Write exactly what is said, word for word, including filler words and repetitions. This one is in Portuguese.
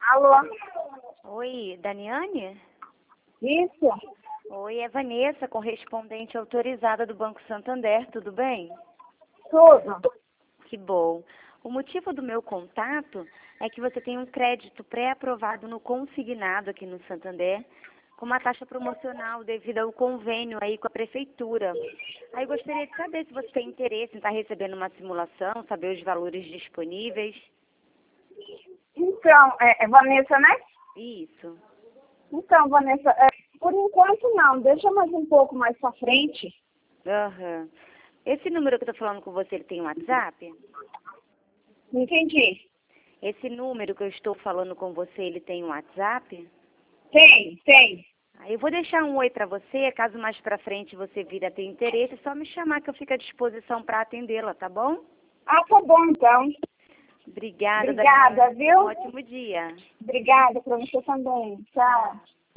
Alô? Oi, Daniane? Isso? Oi, é Vanessa, correspondente autorizada do Banco Santander, tudo bem? Tudo. Que bom. O motivo do meu contato é que você tem um crédito pré-aprovado no consignado aqui no Santander, com uma taxa promocional devido ao convênio aí com a prefeitura. Aí eu gostaria de saber se você tem interesse em estar recebendo uma simulação, saber os valores disponíveis. Então, é, é Vanessa, né? Isso. Então, Vanessa, é, por enquanto não. Deixa mais um pouco mais pra frente. Aham. Esse número que eu estou falando com você, ele tem um WhatsApp? Entendi. Esse número que eu estou falando com você, ele tem um WhatsApp? Tem, tem. Aí eu vou deixar um oi para você, caso mais para frente você vir a ter interesse, é só me chamar que eu fico à disposição para atendê-la, tá bom? Ah, tá bom, então. Obrigada, Obrigada, Daniela. viu? Um ótimo dia. Obrigada pra você também. Tchau.